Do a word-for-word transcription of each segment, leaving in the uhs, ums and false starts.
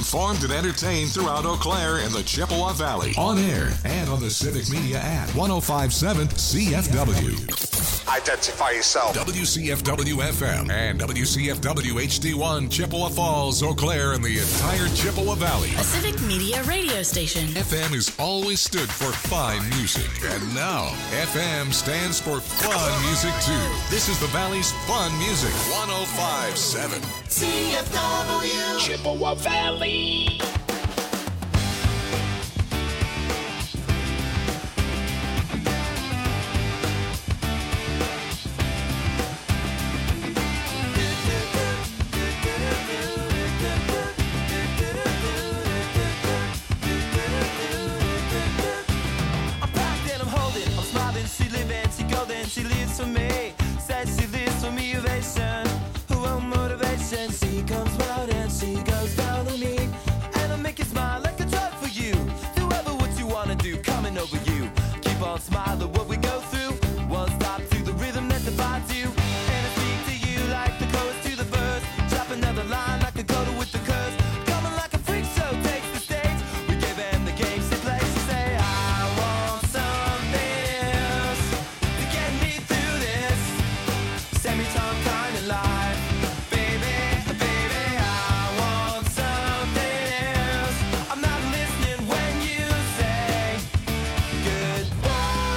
informed and entertained throughout Eau Claire and the Chippewa Valley. On air and on the Civic Media app. one oh five point seven C F W. Identify yourself. W C F W F M and W C F W H D one, Chippewa Falls, Eau Claire, and the entire Chippewa Valley. A Civic Media radio station. F M has always stood for fine music. And now, F M stands for fun music, too. This is the Valley's fun music. one oh five point seven. C F W. Chippewa Valley. She lives for me, says she lives for me, ovation. Who won't motivation? She comes round and she goes down on me. And I'll make you smile like a drug for you. Do ever what you wanna do, coming over you. Keep on smiling what we go through. One stop to the rhythm that divides you. And I speak to you like the chorus to the verse. Drop another line like a coda with the curse. Coming like a freak show takes the stage. We give them the game she plays. She say, I want something else to get me through this semi-tongue kind of life. Baby, baby, I want something else. I'm not listening when you say goodbye.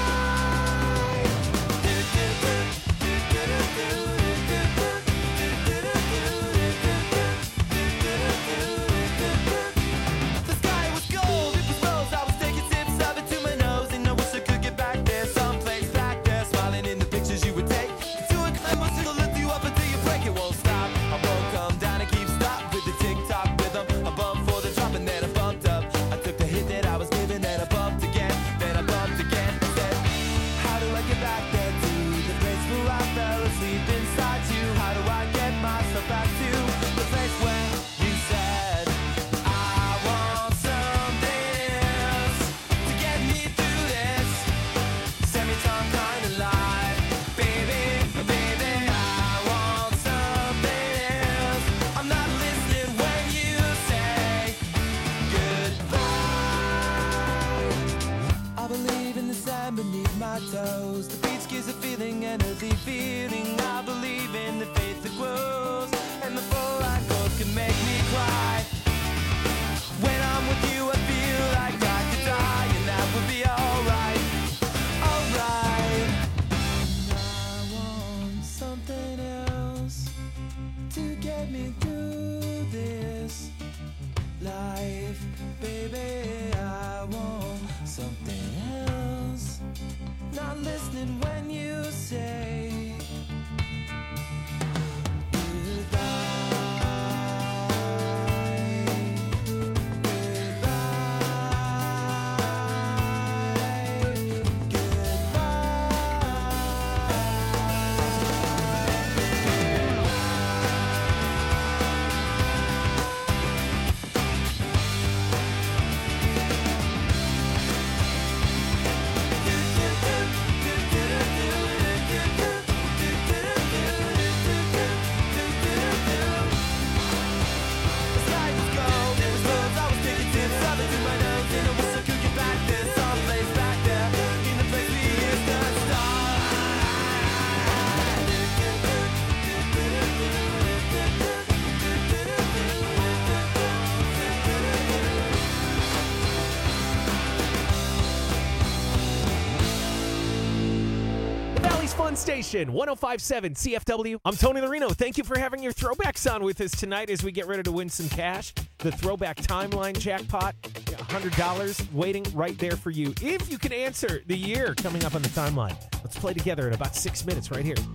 The sky was gold, it was rose. I was taking sips of it to my nose, and I wish I could get back there, someplace back there, smiling in the pictures you would take. To a climb, it'll lift you up until you break. It won't stop. I won't come down and keep stop with the tick-tock rhythm. I bumped for the drop and then I bumped up. I took the hit that I was giving, then I bumped again, then I bumped again. I said, how do I get back there to the place where I fell asleep inside you? How do I get myself back to the place where you said I want something else to get me through this semi-tongue kind of life? Baby, baby, I want something else. I'm not listening when you say goodbye. I believe in the sand beneath my toes. The beach gives a feeling, an earthy feeling. I believe in the faith that grows, and the full light goes can make me cry. When I'm with you, I feel like I could die, and that would be alright, alright. I want something else to get me through this life, baby. I want something else. Not listening when you say Fun Station, one oh five point seven C F W. I'm Tony Lorino. Thank you for having your throwbacks on with us tonight as we get ready to win some cash. The Throwback Timeline jackpot, one hundred dollars waiting right there for you. If you can answer the year coming up on the timeline. Let's play together in about six minutes right here.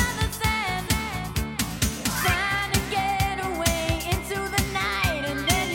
Trying to get away into the night, and then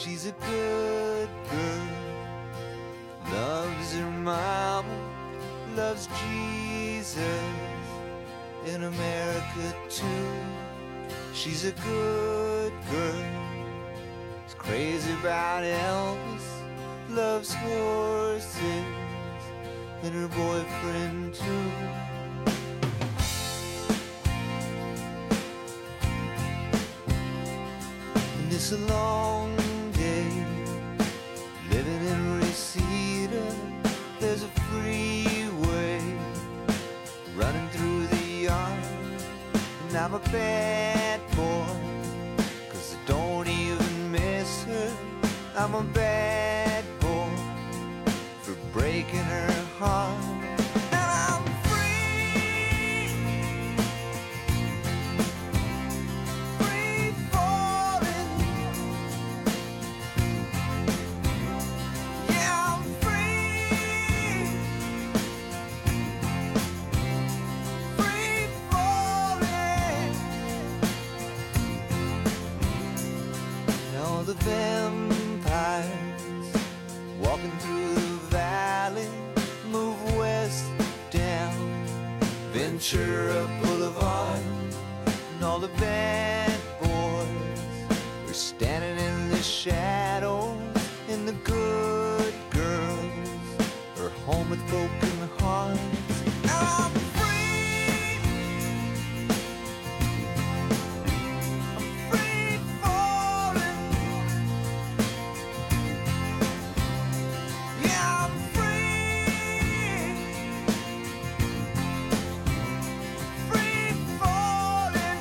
She's a good girl, loves her mama, loves Jesus, in America too. She's a good girl, is crazy about Elvis, loves horses, and her boyfriend too. And it's a long day, living in Reseda. There's a freeway running through the yard, and I'm a bad boy, 'cause I don't even miss her. I'm a bad boy for breaking her heart. And I'm free, free falling. Yeah, I'm free, free falling. Now the vampires walking through the valley move west down Ventura Boulevard, and all the bad boys are standing in the shadows, and the good girls are home with broken hearts. I'm free, I'm free falling. Yeah, I'm free, free falling.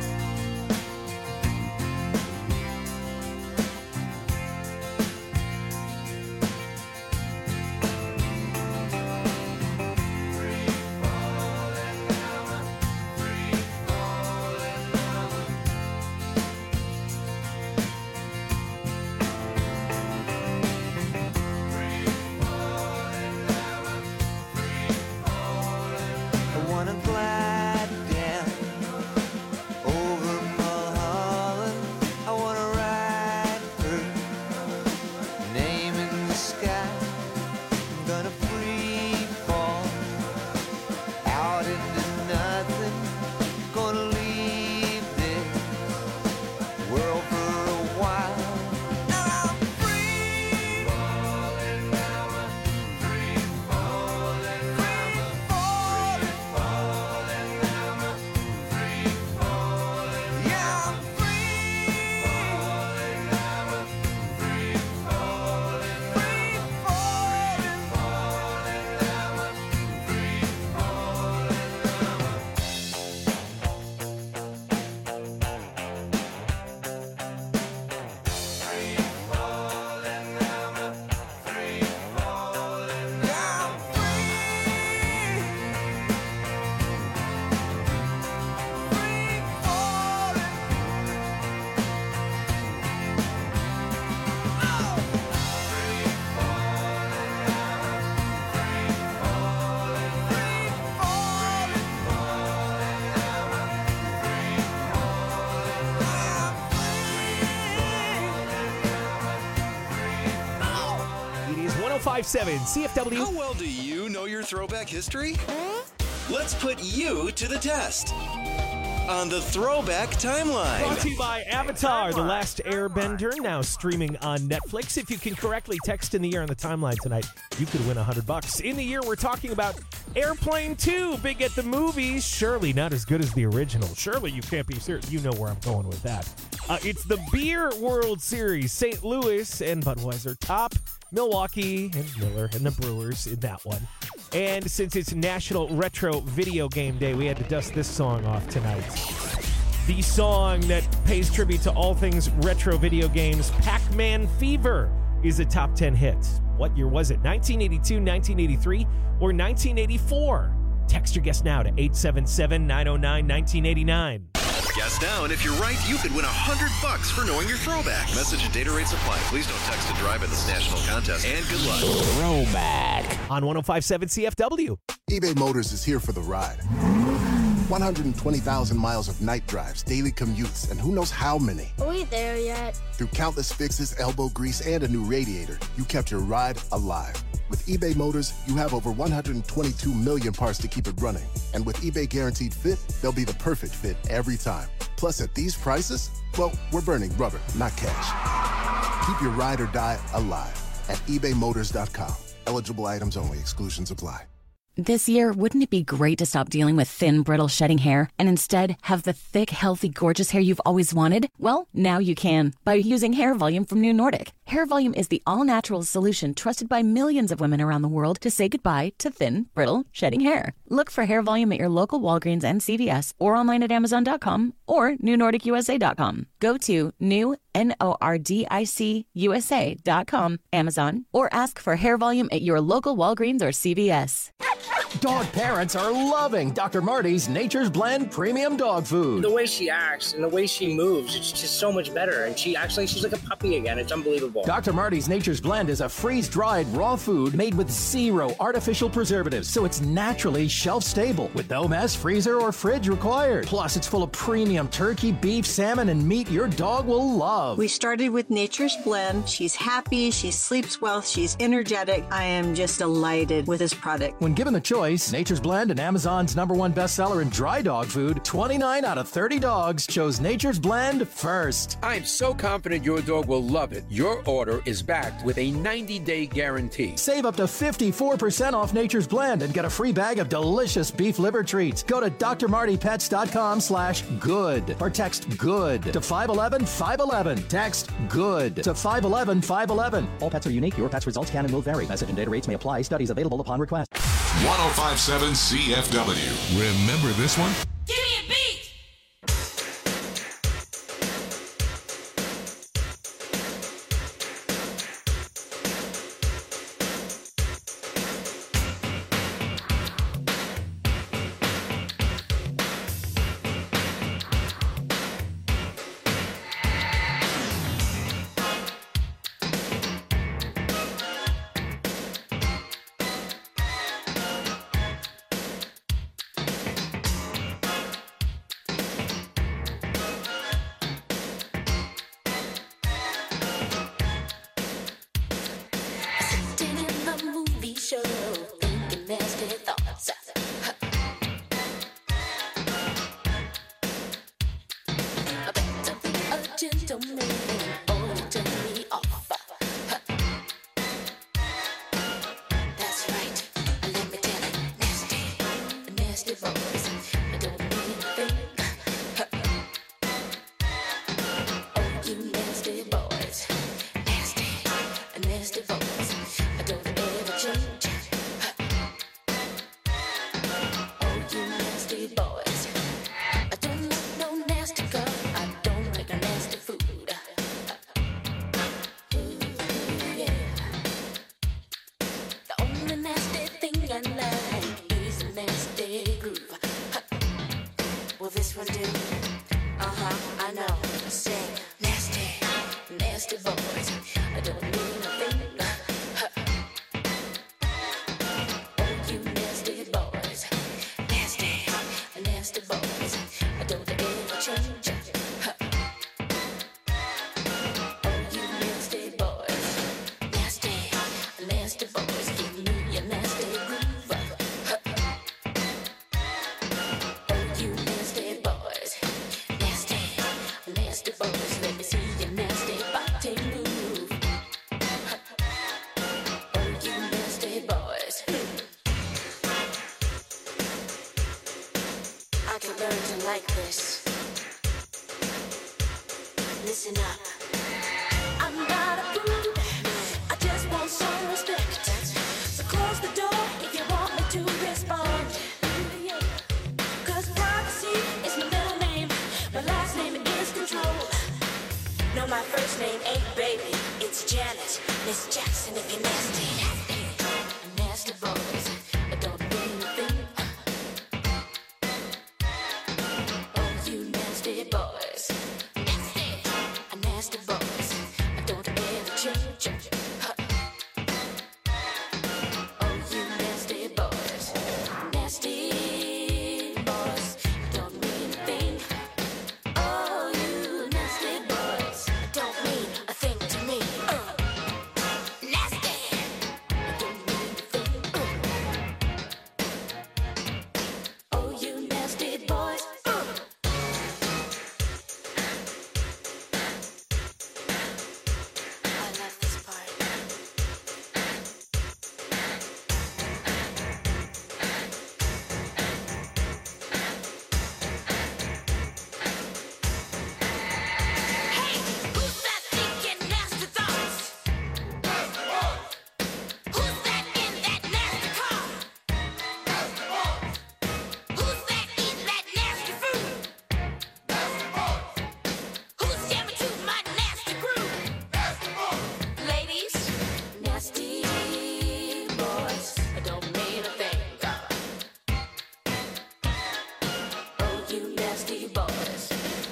I wanna glide down over Mulholland. I wanna write her name in the sky. I'm gonna free fall out into nothing. Gonna leave this world for a while. Now I'm free, falling, free falling, free falling, falling, free falling. Yeah, I'm free, falling, free falling, free falling, falling, free falling. It is one oh five point seven C F W. How well do you know your throwback history? Let's put you to the test on the Throwback Timeline. Brought to you by Avatar, The Last Airbender, now streaming on Netflix. If you can correctly text in the year on the timeline tonight, you could win one hundred bucks. In the year, we're talking about Airplane two, big at the movies. Surely not as good as the original. Surely you can't be serious. You know where I'm going with that. Uh, it's the Beer World Series. Saint Louis and Budweiser top. Milwaukee and Miller and the Brewers in that one. And since it's National Retro Video Game Day, we had to dust this song off tonight. The song that pays tribute to all things retro video games, Pac-Man Fever, is a top ten hit. What year was it? nineteen eighty-two, nineteen eighty-three, or nineteen eighty-four? Text your guess now to eight seven seven, nine oh nine, nineteen eighty-nine. Guess now, and if you're right, you could win one hundred bucks for knowing your throwback. Message and data rates apply. Please don't text to drive in this national contest. And good luck. Throwback on one oh five point seven C F W. eBay Motors is here for the ride. one hundred twenty thousand miles of night drives, daily commutes, and who knows how many. Are we there yet? Through countless fixes, elbow grease, and a new radiator, you kept your ride alive. With eBay Motors, you have over one hundred twenty-two million parts to keep it running. And with eBay Guaranteed Fit, they'll be the perfect fit every time. Plus, at these prices, well, we're burning rubber, not cash. Keep your ride or die alive at ebay motors dot com. Eligible items only. Exclusions apply. This year, wouldn't it be great to stop dealing with thin, brittle, shedding hair and instead have the thick, healthy, gorgeous hair you've always wanted? Well, now you can by using Hair Volume from New Nordic. Hair Volume is the all-natural solution trusted by millions of women around the world to say goodbye to thin, brittle, shedding hair. Look for Hair Volume at your local Walgreens and C V S or online at amazon dot com or new nordic u s a dot com. Go to new N O R D I C U S A dot com, Amazon, or ask for Hair Volume at your local Walgreens or C V S. Dog parents are loving Doctor Marty's Nature's Blend Premium Dog Food. The way she acts and the way she moves, it's just so much better. And she acts like she's like a puppy again. It's unbelievable. Doctor Marty's Nature's Blend is a freeze-dried raw food made with zero artificial preservatives, so it's naturally shelf-stable with no mess, freezer, or fridge required. Plus, it's full of premium turkey, beef, salmon, and meat your dog will love. We started with Nature's Blend. She's happy, she sleeps well, she's energetic. I am just delighted with this product. When given the choice, Nature's Blend and Amazon's number one bestseller in dry dog food, twenty-nine out of thirty dogs chose Nature's Blend first. I'm so confident your dog will love it. Your order is backed with a ninety-day guarantee. Save up to fifty-four percent off Nature's Blend and get a free bag of delicious beef liver treats. Go to d r marty pets dot com slash good or text good to five one one five one one. Text good to five one one five one one. All pets are unique. Your pet's results can and will vary. Message and data rates may apply. Studies available upon request. one oh five point seven C F W. Remember this one? Give me a beat.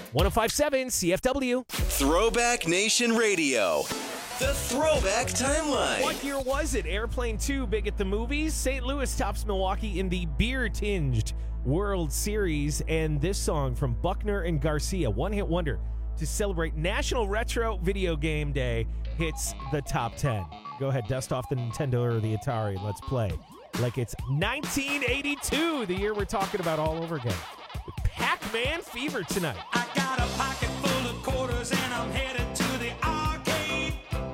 one oh five point seven C F W. Throwback Nation Radio. The Throwback Timeline. What year was it? Airplane two, big at the movies. Saint Louis tops Milwaukee in the beer-tinged World Series. And this song from Buckner and Garcia, one-hit wonder, to celebrate National Retro Video Game Day, hits the top ten. Go ahead, dust off the Nintendo or the Atari, and let's play like it's nineteen eighty-two, the year we're talking about all over again. With Pac-Man Fever tonight. I got a pocket full of quarters and I'm headed to the arcade.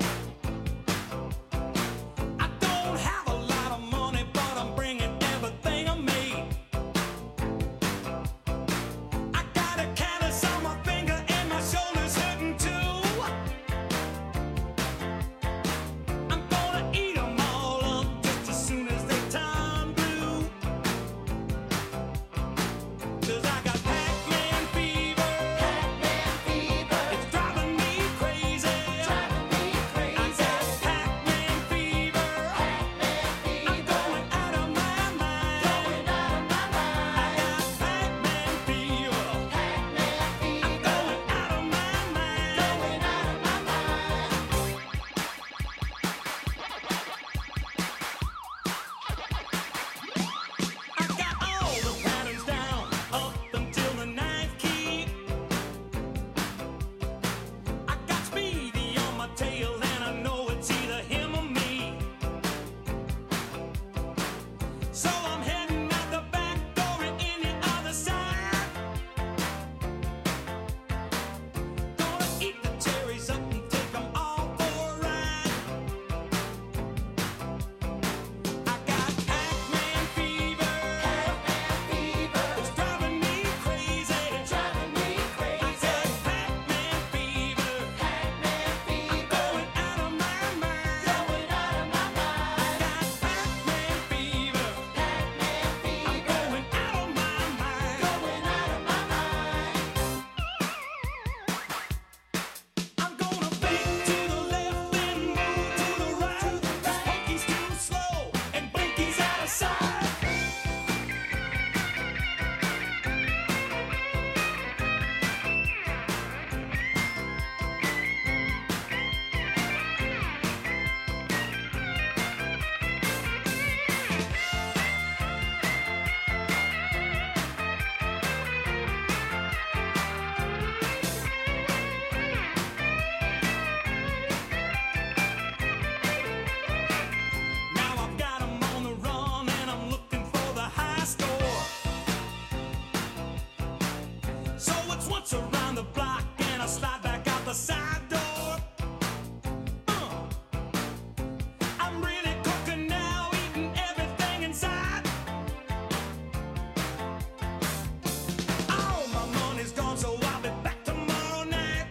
I don't have a lot of money, but I'm bringing everything I made. I got a callus on my finger and my shoulder's hurting too. I'm gonna eat them all up just as soon as they turn blue. 'Cause I got Pac-Man fever. Pac-Man fever. It's driving me crazy. Driving me crazy. I got Pac-Man fever. Pac-Man fever. I'm going out of my mind. Going out of my mind. I got Pac-Man fever. Pac-Man fever. I'm going out of my mind. Going out of my mind. I got all the patterns down up until the ninth key. I got Speedy on my tail and I know it's either him or me. So I'm heading out the back door and in the other side. Gonna eat the cherries up and take them all for a ride. I got Pac-Man fever. Pac-Man fever. It's driving me crazy. Driving me crazy. I got Pac-Man fever. Pac-Man fever. I'm going out of my mind. Going out of my mind. I got Pac-Man fever. Pac-Man fever. I'm going out of my mind. Going out of my mind. I'm gonna fake to the left and move to the right. 'Cause Punky's too slow and Blinky's out of sight. Now I've got 'em on the run and I'm looking for the high score. So it's once around the block and I slide back out the side door. Uh. I'm really cooking now, eating everything inside. All my money's gone, so I'll be back tomorrow night.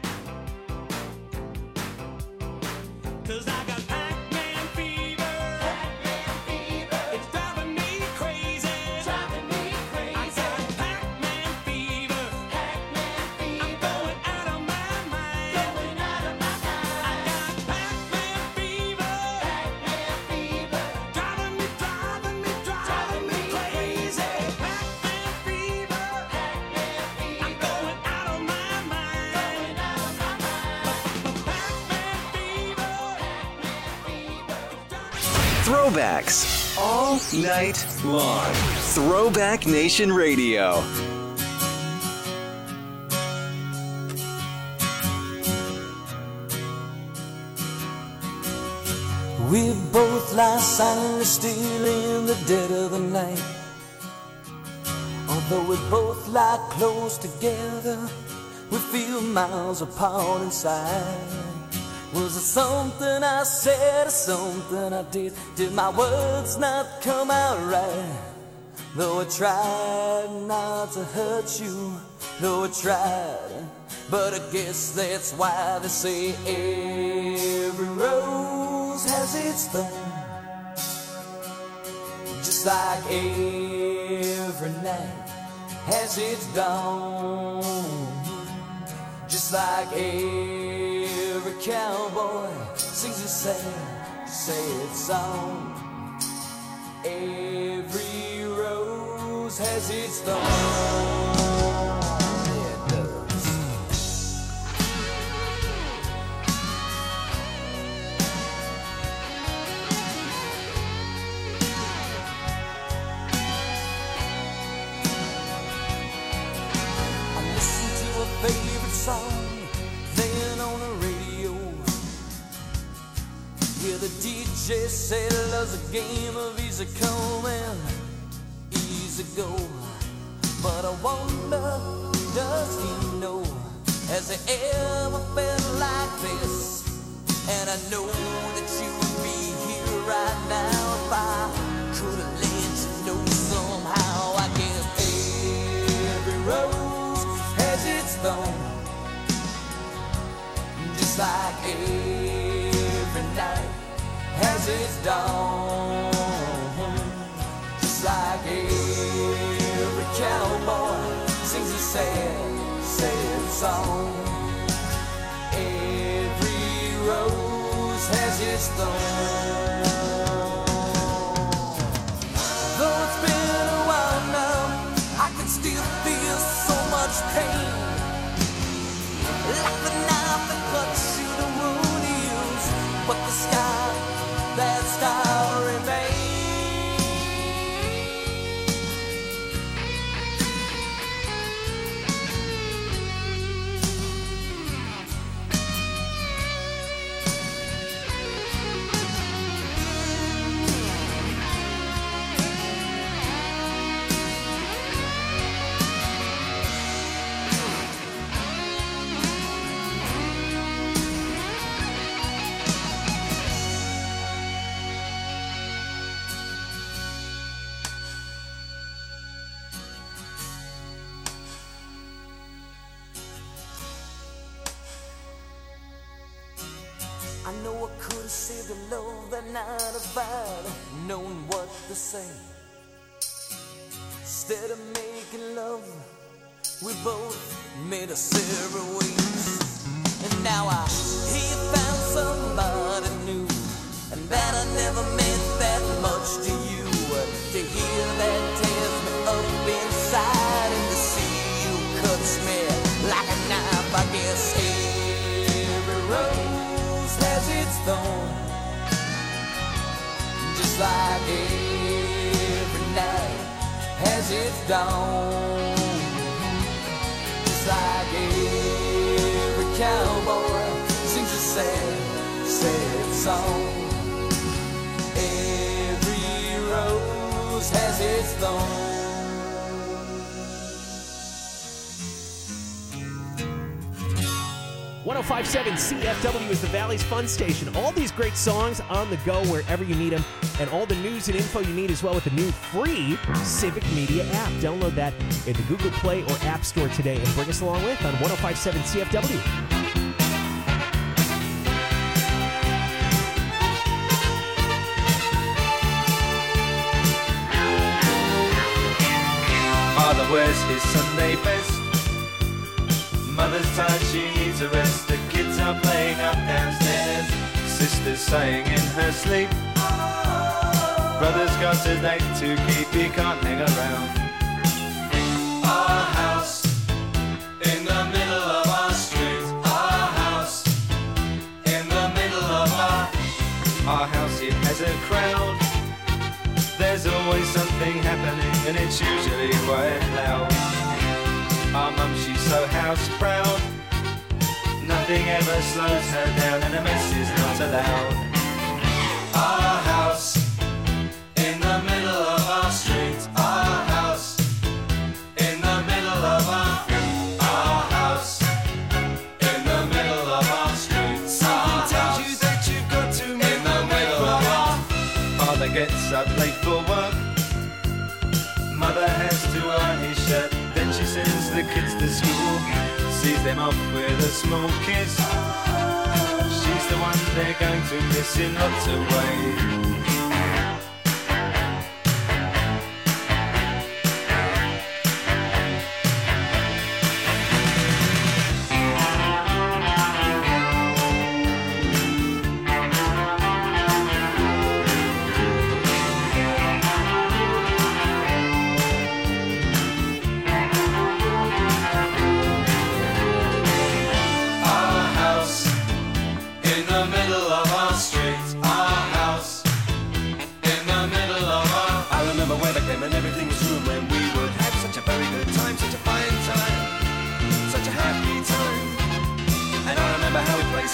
'Cause I got Pac-Man fever. Pac-Man fever. It's driving me crazy. Driving me crazy. I got Pac-Man fever. Pac-Man fever. I'm going out of my mind. Going out of my mind. I got Pac-Man fever. Pac-Man fever. Driving me, driving me, driving me crazy. Pac-Man fever. Pac-Man fever. I'm going out of my mind. Going out of my mind. Pac-Man fever. Throwbacks all night long. Throwback Nation Radio. We both lie silently still in the dead of the night. Although we both lie close together, we feel miles apart inside. Was it something I said or something I did? Did my words not come out right? Though I tried not to hurt you, though I tried, but I guess that's why they say every rose has its thorn. Just like every night has its dawn. Just like every cowboy sings a sad, sad song. Every rose has its thorn. Yeah, it does. favorite song playing on the radio. Hear the D J say love's a game of easy come and easy go. But I wonder, does he know? Has he ever felt like this? And I know that you would be here right now if I could have let you know somehow. I guess every rose has its thorn, just like every night has its dawn, just like every cowboy sings a sad, sad song. Every rose has its thorn. Though it's been a while now, I can still feel so much pain, like the knife that cuts you the wound heals, but the sky, that star remains. I know I could have saved the love that night if I'd known what to say. Instead of making love, we both made us separate ways. And now I hear you found somebody new, and that I never meant that much to you. To hear that tears me up inside, and to see you cuts me like a knife. I guess every rose has its thorn, just like every night has its dawn, just like every cowboy sings a sad, sad song. Every rose has its thorn. one oh five point seven C F W is the Valley's Fun Station. All these great songs on the go wherever you need them, and all the news and info you need as well with the new free Civic Media app. Download that in the Google Play or App Store today and bring us along with on one oh five point seven C F W. Father wears his Sunday best. Mother's tired, she needs a rest. The kids are playing up downstairs. Sister's sighing in her sleep. Brother's got a date to keep, he can't hang around. Our house in the middle of our street. Our house in the middle of our Our house, it has a crowd. There's always something happening, and it's usually quite loud. Our mum, she's so house proud. Nothing ever slows her down, and a mess is not allowed. Our house in the middle of our street. Our house in the middle of our Our house in the middle of our street. Something tells you that you've got to move in the middle of our Father gets up late for work. Mother has to iron his shirt. Then she sends the kids to school, sees them off with a small kiss. She's the one they're going to miss in lots of ways.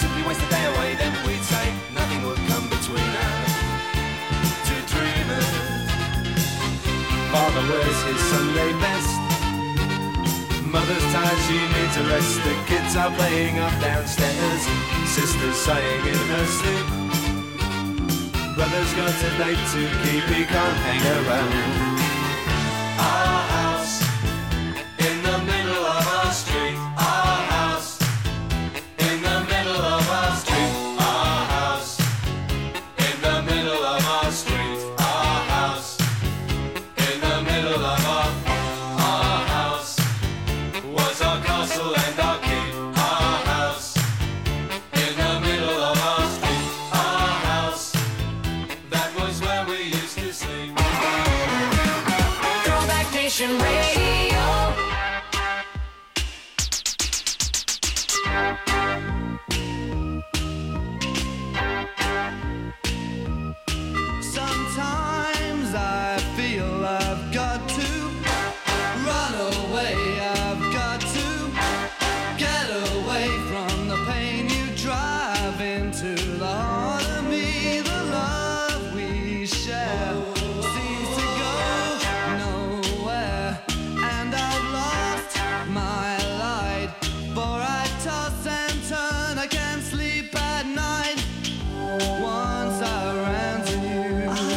simply waste the day away. Then we'd say nothing would come between us. Two dreamers. Father wears his Sunday best. Mother's tired, she needs a rest. The kids are playing up downstairs. Sister's sighing in her sleep. Brother's got a date to keep, he can't hang around. Our house in the middle of our street. Our house in the middle of our street. Our house in the middle of our street. Our house in the middle of our Our house was our castle and our keep. Our house in the middle of our street. Our house, that was where we used to sleep. Throwback Nation Radio. Sometimes I feel I've got to run away. I've got to get away from the pain you drive into the heart of me. The love we share seems to go nowhere, and I've lost my light. For I toss and turn, I can't sleep at night. Once I ran to you,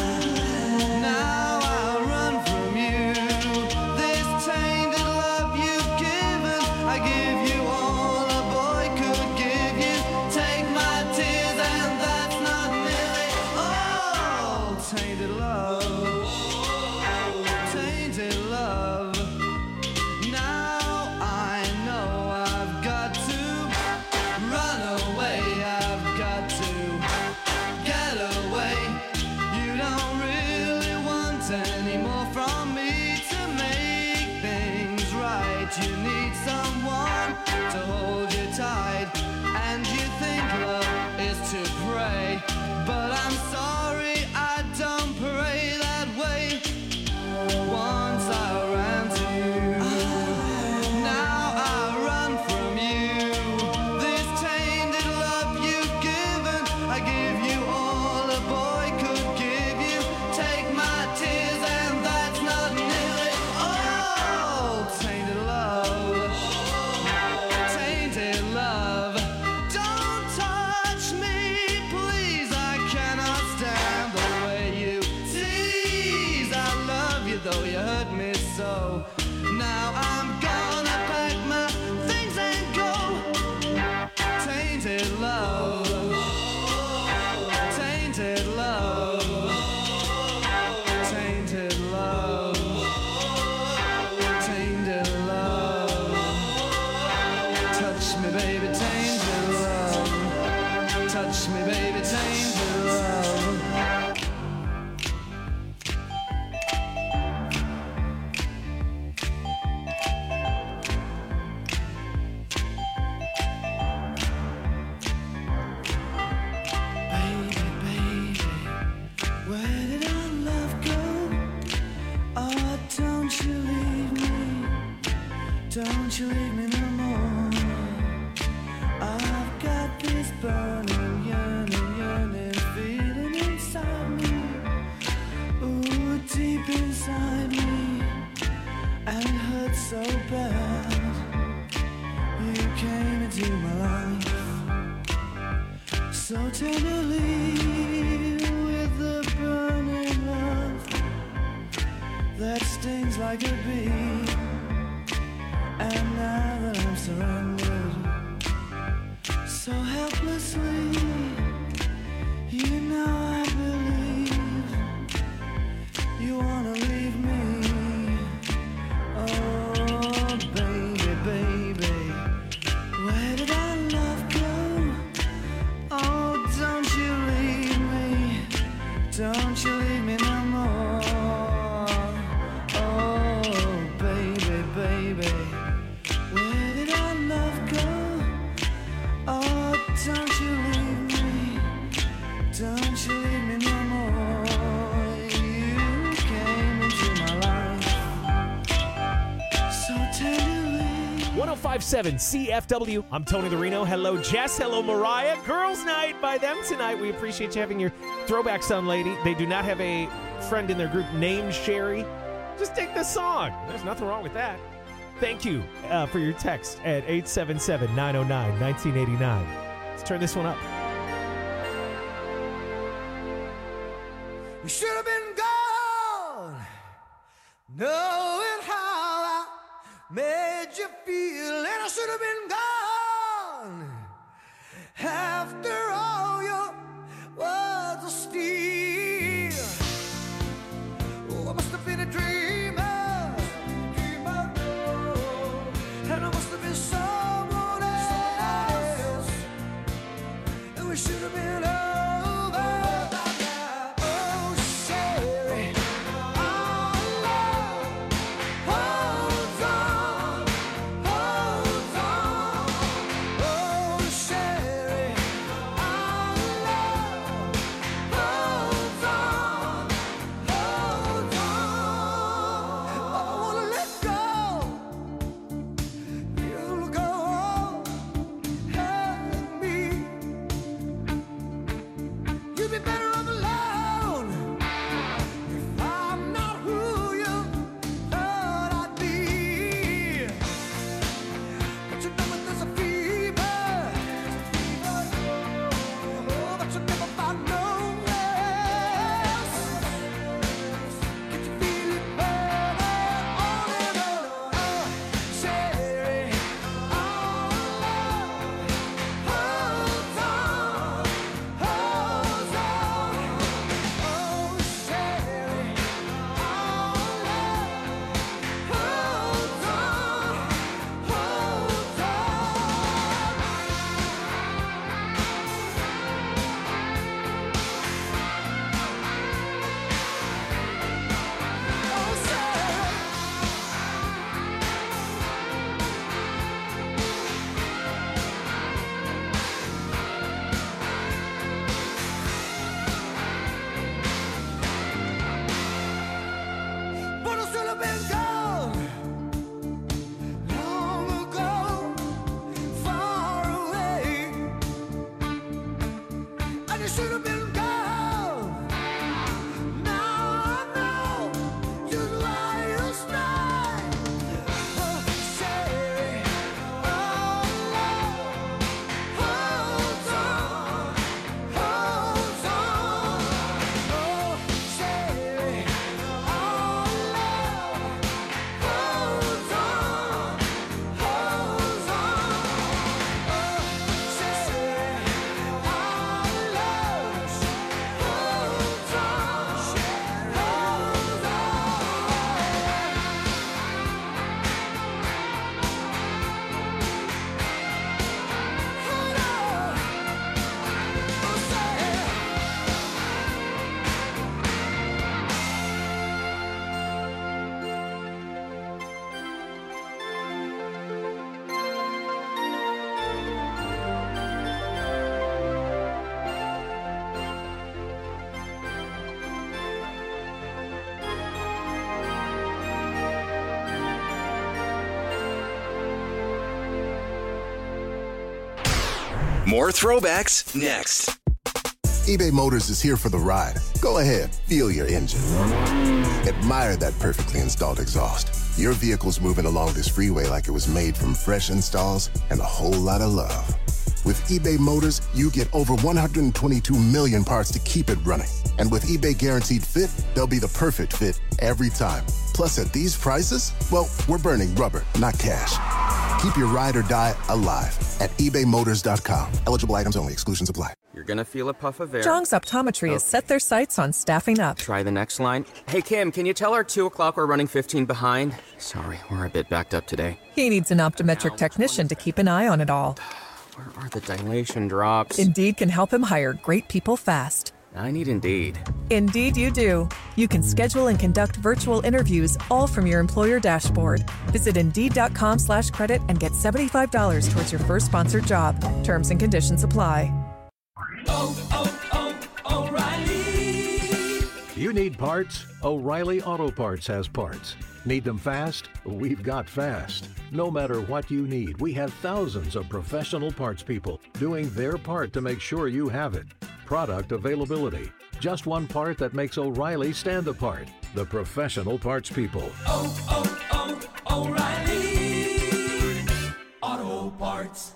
now I run from you. This tainted love you've given, I give you all a boy could give you. Take my tears and that's not nearly all. Tainted love, tainted love. Now I know I've got to run away. I've got to get away. You don't really want any more from me to make things right. You need someone to hold you tight, and you think love is to pray, but I'm sorry, I don't pray that way. Once I ran to you, now I run from you. This tainted love you've given, I give you all a boy could give you. Take my tears and that's not nearly all. Tainted love, tainted love. Don't touch me, please, I cannot stand the way you tease. I love you though you hurt me so. Now I'm gonna pack my things and go. Tainted love, tainted love, tainted love, tainted love. Touch me, baby, tainted love. Touch me, baby, tainted love. Baby, baby, where did our love go? Oh, don't you leave me, don't you leave me no more. I've got this burning, yearning, yearning feeling inside me. Ooh, deep inside me, and it hurts so bad. You came into my life so tenderly with the burning love that stings like a bee. And now that I'm surrendered so helplessly, you know I believe you wanna leave me. Oh, baby, baby, where did our love go? Oh, don't you leave me, don't you leave me no more. Oh, baby, baby, where did our love go? Oh, don't you leave me, don't you leave me no more. You came into my life so tenderly. one oh five seven C F W. I'm Tony the Reno. Hello, Jess. Hello, Mariah. Girls' night by them tonight. We appreciate you having your throwback son, lady. They do not have a friend in their group named Sherry. Just take this song. There's nothing wrong with that. Thank you uh, for your text at eight seven seven, nine oh nine, one nine eight nine. Let's turn this one up. You should have been gone, knowing how I made you feel, and I should have been gone after all your words of steel. Oh, I must have been a dreamer, dreamer, oh, and I must have been someone else, and we should have been over. More throwbacks next. eBay Motors is here for the ride. Go ahead, feel your engine. Admire that perfectly installed exhaust. Your vehicle's moving along this freeway like it was made from fresh installs and a whole lot of love. With eBay Motors, you get over one hundred twenty-two million parts to keep it running. And with eBay Guaranteed Fit, they'll be the perfect fit every time. Plus, at these prices, well, we're burning rubber, not cash. Keep your ride or die alive at ebay motors dot com. Eligible items only. Exclusions apply. You're going to feel a puff of air. Jong's Optometry has set their sights on staffing up. Try the next line. Hey, Kim, can you tell our two o'clock we're running fifteen behind? Sorry, we're a bit backed up today. He needs an optometric technician to keep an eye on it all. Where are the dilation drops? Indeed can help him hire great people fast. I need Indeed. Indeed you do. You can schedule and conduct virtual interviews all from your employer dashboard. Visit Indeed.com slash credit and get seventy-five dollars towards your first sponsored job. Terms and conditions apply. Oh, oh, oh, O'Reilly. You need parts? O'Reilly Auto Parts has parts. Need them fast? We've got fast. No matter what you need, we have thousands of professional parts people doing their part to make sure you have it. Product availability. Just one part that makes O'Reilly stand apart. The professional parts people. Oh, oh, oh, O'Reilly Auto Parts.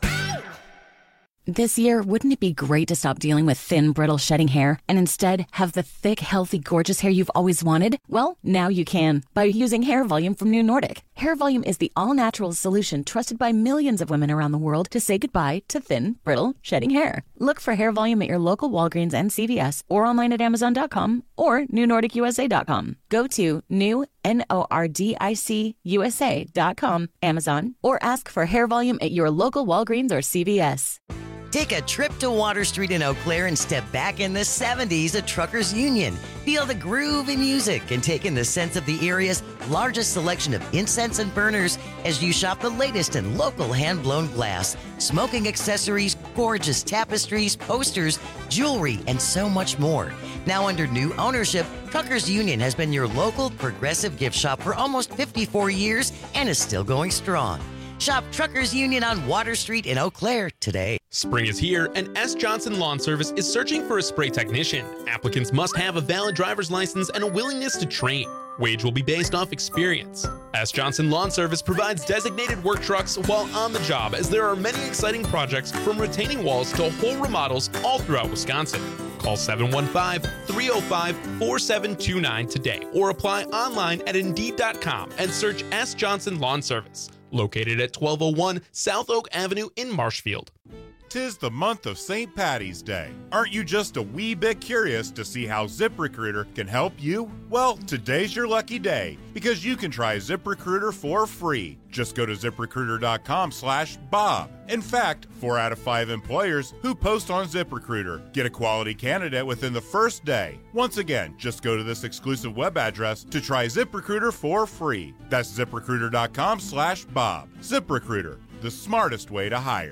This year, wouldn't it be great to stop dealing with thin, brittle, shedding hair and instead have the thick, healthy, gorgeous hair you've always wanted? Well, now you can by using Hair Volume from New Nordic. Hair Volume is the all-natural solution trusted by millions of women around the world to say goodbye to thin, brittle, shedding hair. Look for Hair Volume at your local Walgreens and C V S or online at amazon dot com or new nordic u s a dot com. Go to new N O R D I C U S A dot com, Amazon, or ask for Hair Volume at your local Walgreens or C V S. Take a trip to Water Street in Eau Claire and step back in the seventies at Truckers Union. Feel the groove in music and take in the sense of the area's largest selection of incense and burners as you shop the latest in local hand-blown glass, smoking accessories, gorgeous tapestries, posters, jewelry, and so much more. Now under new ownership, Truckers Union has been your local progressive gift shop for almost fifty-four years and is still going strong. Shop Truckers Union on Water Street in Eau Claire today. Spring is here, and S. Johnson Lawn Service is searching for a spray technician. Applicants must have a valid driver's license and a willingness to train. Wage will be based off experience. S. Johnson Lawn Service provides designated work trucks while on the job, as there are many exciting projects from retaining walls to whole remodels all throughout Wisconsin. Call seven one five, three oh five, four seven two nine today or apply online at indeed dot com and search S. Johnson Lawn Service. Located at twelve oh one South Oak Avenue in Marshfield. 'Tis the month of Saint Patty's Day. Aren't you just a wee bit curious to see how ZipRecruiter can help you? Well, today's your lucky day because you can try ZipRecruiter for free. Just go to ZipRecruiter.com slash Bob. In fact, four out of five employers who post on ZipRecruiter get a quality candidate within the first day. Once again, just go to this exclusive web address to try ZipRecruiter for free. That's ZipRecruiter.com slash Bob. ZipRecruiter, the smartest way to hire.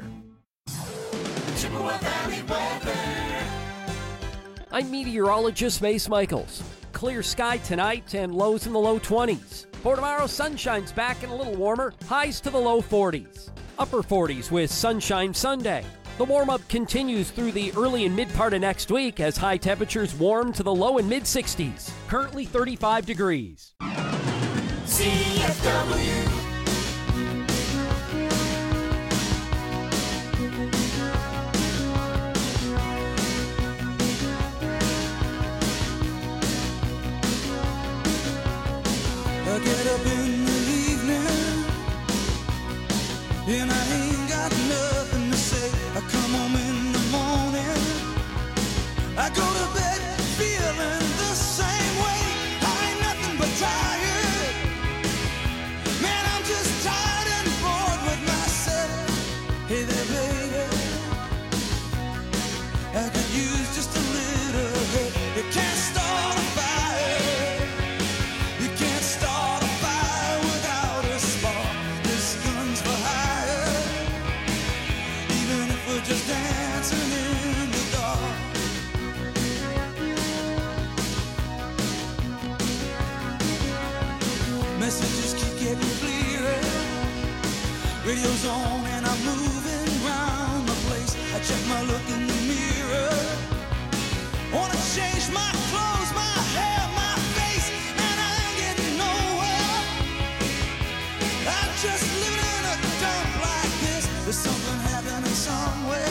Chippewa Valley weather. I'm meteorologist Mace Michaels. Clear sky tonight and lows in the low twenties. For tomorrow, sunshine's back and a little warmer, highs to the low forties. Upper forties with sunshine Sunday. The warm-up continues through the early and mid part of next week as high temperatures warm to the low and mid sixties. Currently thirty-five degrees. C F W. I get up in the evening and I ain't got nothing to say. I come home in the morning, I go to bed feeling the same way. I ain't nothing but tired. Man, I'm just tired and bored with myself. Hey there, baby, I could use just a little help. You can't start a fire. You can't start a fire without a spark. This gun's for hire. Even if we're just dancing in the dark. Messages keep getting clearer. Radio's on and I'm moving around the place. I check my look in the mirror. Wanna change my clothes, my hair, my face, and I ain't getting nowhere. I'm just living in a dump like this. There's something happening somewhere.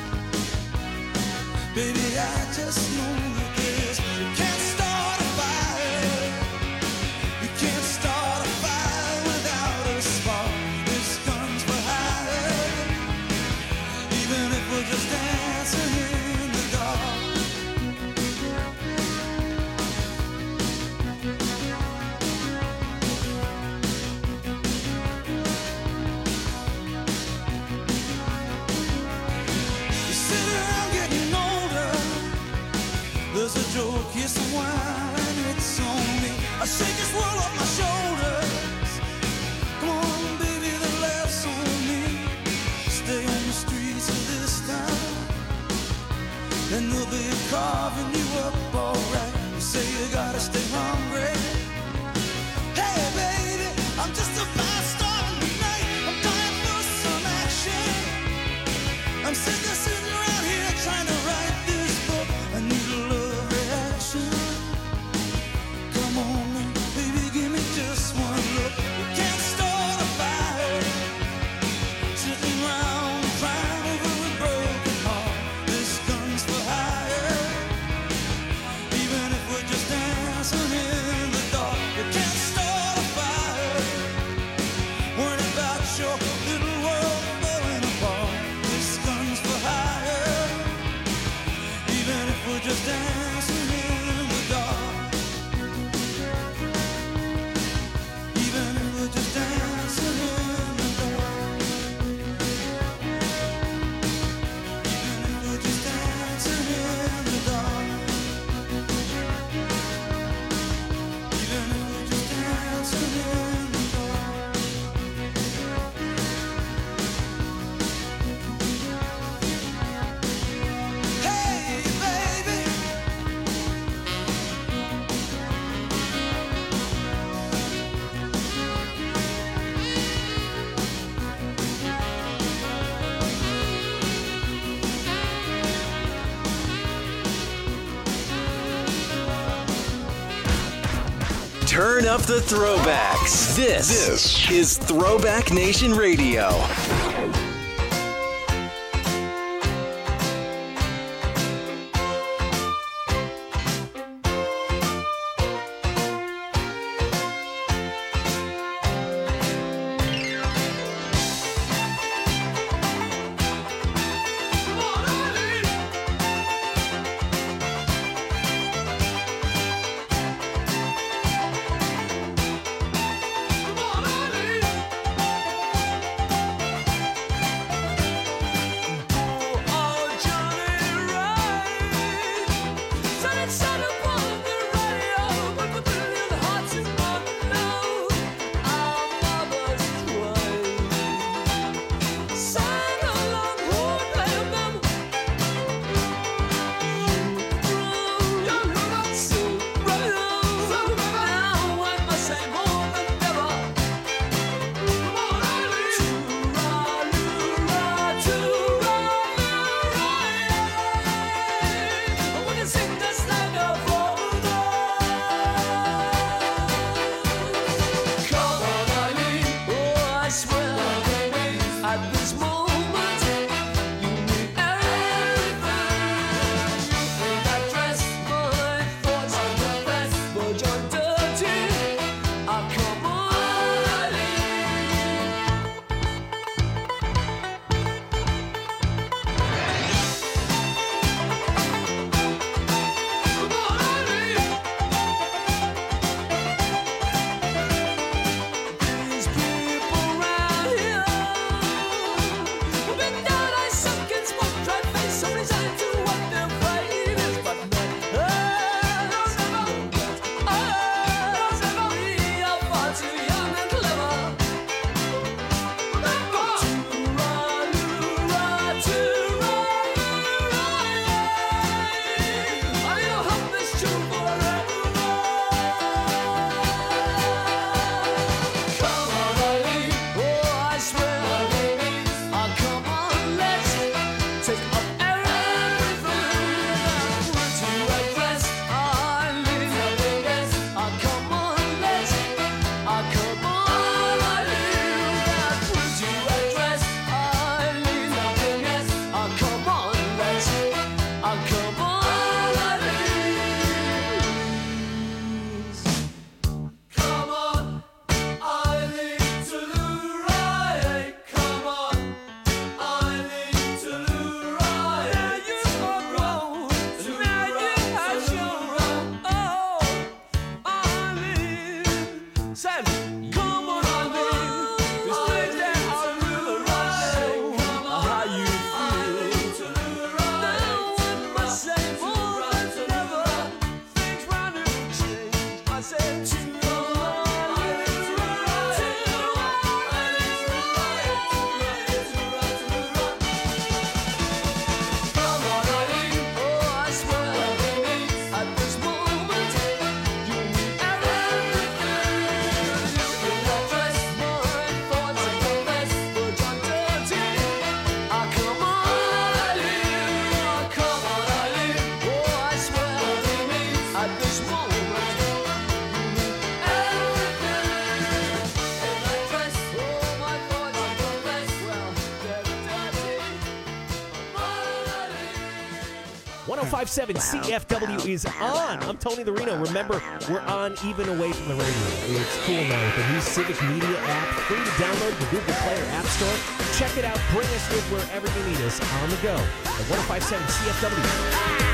Baby, I just know that this. You can't start a fire. You can't start a fire without a spark. This gun's for hire. Even if we're just dancing in the dark. You sit around getting older. There's a joke, here's some wine, it's on me. I shake this world off my shoulders. Come on, baby, the laughs on me. Stay on the streets of this town, and they'll be carving you up alright. You say you gotta stay hungry. Hey, baby. I'm sick of sitting around here trying to write this book. I need a love reaction. Come on, now, baby, give me just one look. You can't start a fire sitting around crying over a broken heart. This gun's for hire. Even if we're just dancing in the dark, you can't start a fire. Worrying about your little world falling apart. This gun's for hire. Even if we're just dancing in the dark. Even if we're just dancing in the dark. Even if we're just dancing in the dark. Even if we're just dancing in the dark. Hey, baby. Turn up the throwbacks. This, this is Throwback Nation Radio. one oh five point seven C F W is on. I'm Tony the Reno. Remember, we're on even away from the radio. It's cool now with the new Civic Media app, free to download the Google Play or App Store. Check it out. Bring us with wherever you need us on the go. At one oh five point seven C F W.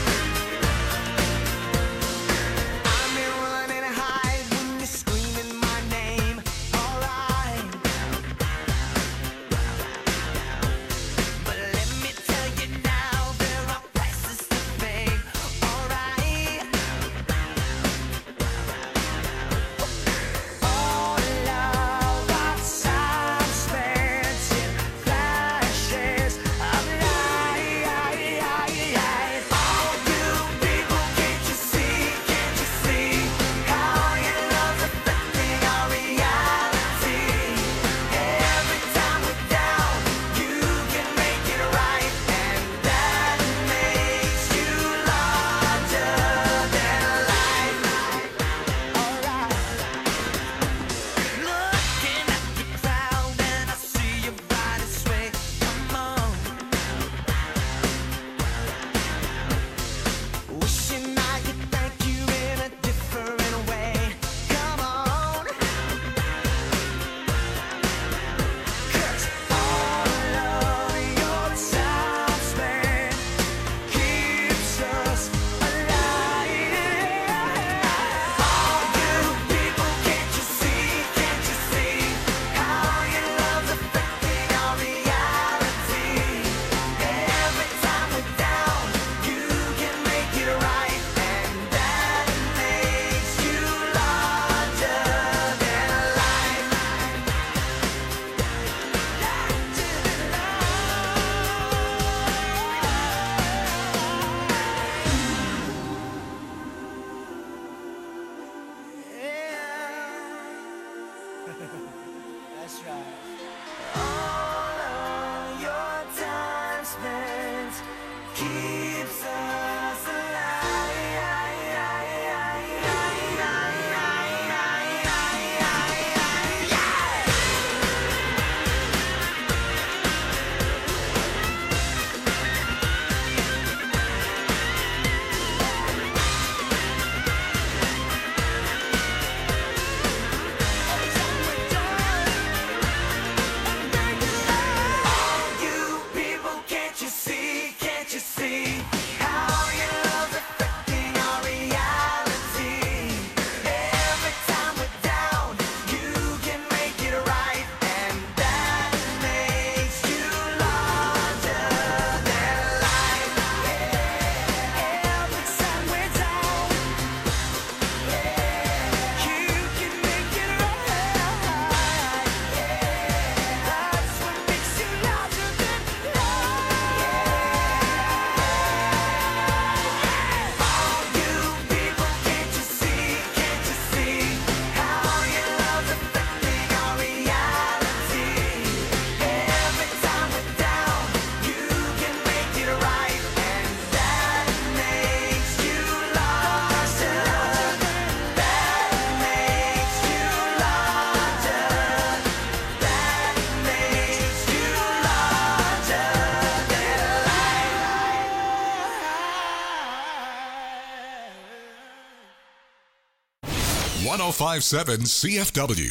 one oh five point seven C F W.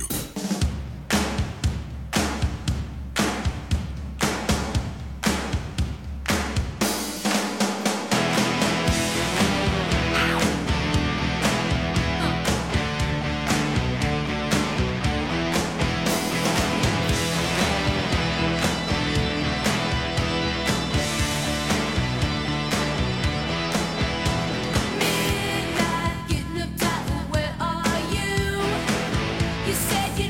Midnight, getting up tight, where are you? You said you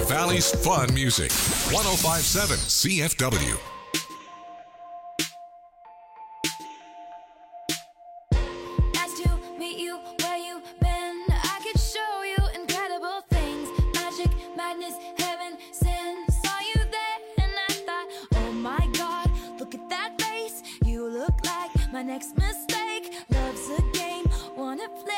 Valley's fun music. one oh five point seven C F W. Nice to meet you where you been. I could show you incredible things. Magic, madness, heaven, sin. Saw you there and I thought, oh my God, look at that face. You look like my next mistake. Love's a game, wanna play.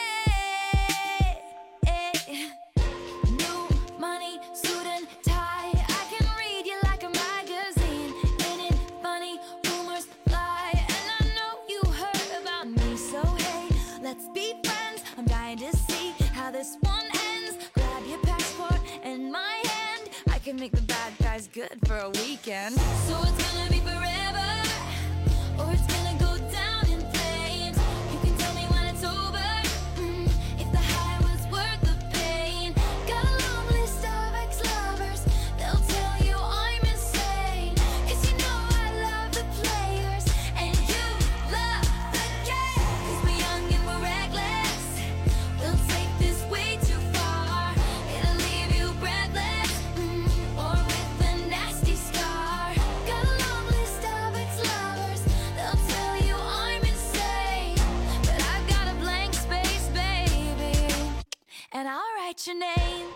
New money, suit and tie. I can read you like a magazine. Ain't it funny? Rumors fly, and I know you heard about me. So hey, let's be friends. I'm dying to see how this one ends. Grab your passport and my hand. I can make the bad guys good for a weekend. So it's gonna be forever, or it's gonna go down in flames. You can tell me when it's over, mm, if the high was worth the pain. Got a long list of ex-lovers, they'll tell you I'm insane. Cause you know I love the players, and you love the game. Cause we're young and we're reckless, we'll take this way too far. It'll leave you breathless, mm, or with a nasty scar. Got a long list of ex-lovers, they'll tell you I'm insane. But I've got a blank space, baby, and I'll write your name.